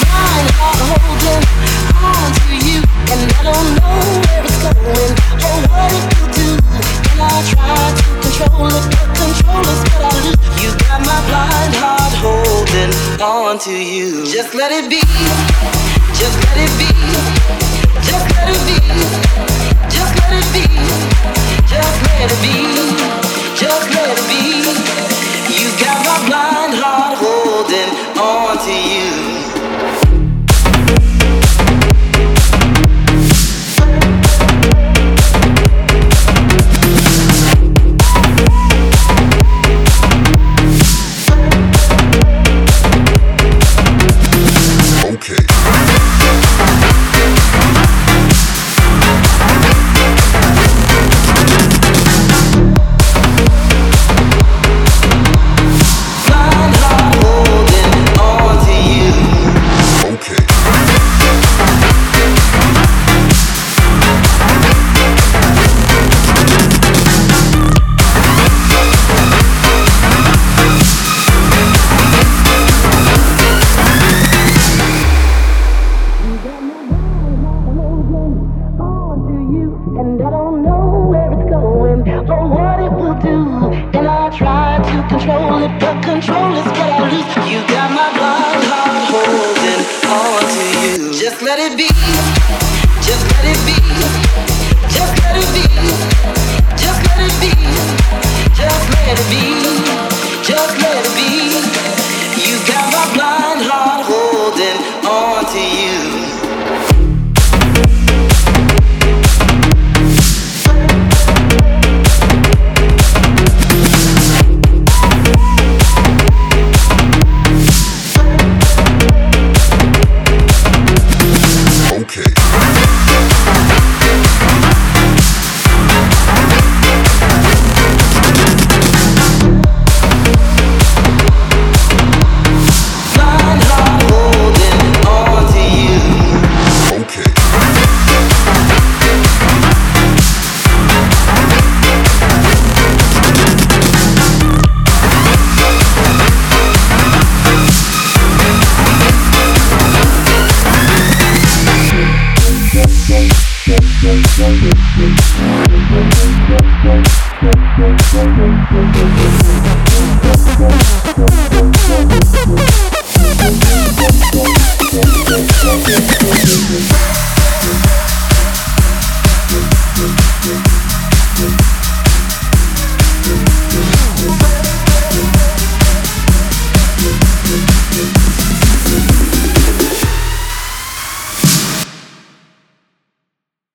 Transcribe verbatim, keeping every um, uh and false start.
blind heart holding on to you, and I don't know where it's going or what it will do. And I try to control it, but control is what I lose. You got my blind heart holding on to you. Just let it be. Just let it be. Just let it be. Just let it be. Just let it be. Just let it be. You got my blind heart holding on to you. We'll be right back.